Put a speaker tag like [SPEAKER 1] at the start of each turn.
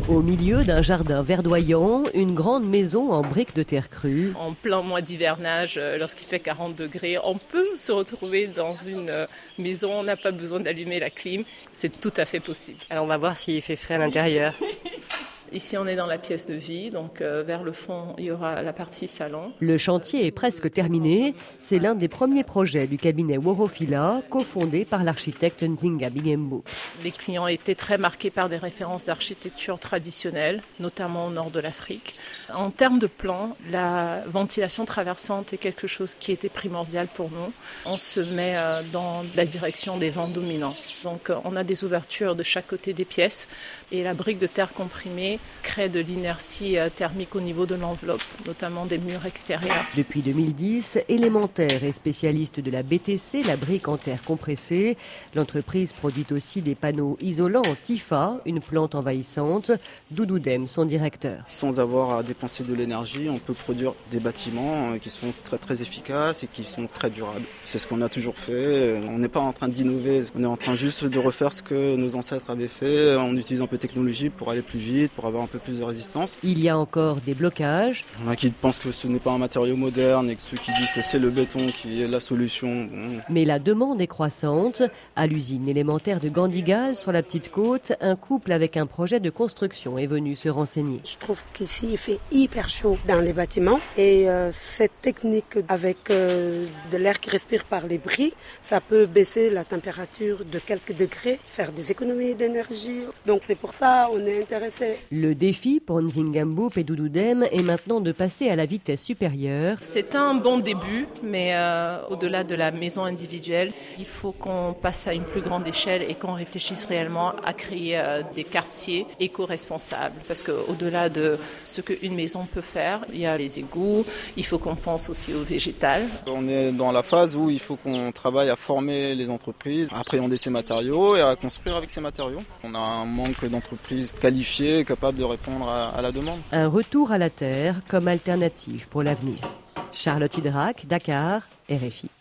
[SPEAKER 1] Au milieu d'un jardin verdoyant, une grande maison en briques de terre crue.
[SPEAKER 2] En plein mois d'hivernage, lorsqu'il fait 40 degrés, on peut se retrouver dans une maison, on n'a pas besoin d'allumer la clim, c'est tout à fait possible.
[SPEAKER 3] Alors on va voir s'il fait frais à l'intérieur.
[SPEAKER 2] Ici, on est dans la pièce de vie, donc vers le fond, il y aura la partie salon.
[SPEAKER 1] Le chantier est presque terminé. C'est l'un des premiers projets du cabinet Worofila, cofondé par l'architecte Nzinga Bigembo.
[SPEAKER 2] Les clients étaient très marqués par des références d'architecture traditionnelle, notamment au nord de l'Afrique. En termes de plan, la ventilation traversante est quelque chose qui était primordial pour nous. On se met dans la direction des vents dominants. Donc on a des ouvertures de chaque côté des pièces et la brique de terre comprimée crée de l'inertie thermique au niveau de l'enveloppe, notamment des murs extérieurs.
[SPEAKER 1] Depuis 2010, Élémentaire est spécialiste de la BTC, la brique en terre compressée. L'entreprise produit aussi des panneaux isolants en Tifa, une plante envahissante. Doudou Dem, son directeur.
[SPEAKER 4] Sans avoir à dépenser de l'énergie, on peut produire des bâtiments qui sont très très efficaces et qui sont très durables. C'est ce qu'on a toujours fait. On n'est pas en train d'innover, on est en train juste de refaire ce que nos ancêtres avaient fait en utilisant un peu de technologie pour aller plus vite, pour avoir un peu plus de résistance.
[SPEAKER 1] Il y a encore des blocages.
[SPEAKER 4] Il y en a qui pensent que ce n'est pas un matériau moderne et que ceux qui disent que c'est le béton qui est la solution.
[SPEAKER 1] Mais la demande est croissante. À l'usine Élémentaire de Gandigal, sur la Petite Côte, un couple avec un projet de construction est venu se renseigner.
[SPEAKER 5] Je trouve qu'ici, il fait hyper chaud dans les bâtiments et cette technique avec de l'air qui respire par les briques, ça peut baisser la température de quelques degrés, faire des économies d'énergie. Donc c'est pour ça qu'on est intéressé.
[SPEAKER 1] Le défi pour Nzingambo et Doudou Dem est maintenant de passer à la vitesse supérieure.
[SPEAKER 2] C'est un bon début, mais au-delà de la maison individuelle, il faut qu'on passe à une plus grande échelle et qu'on réfléchisse réellement à créer des quartiers éco-responsables. Parce qu'au-delà de ce qu'une maison peut faire, il y a les égouts, il faut qu'on pense aussi au végétal.
[SPEAKER 4] On est dans la phase où il faut qu'on travaille à former les entreprises, à appréhender ces matériaux et à construire avec ces matériaux. On a un manque d'entreprises qualifiées, capables de répondre à la demande.
[SPEAKER 1] Un retour à la terre comme alternative pour l'avenir. Charlotte Hydrac, Dakar, RFI.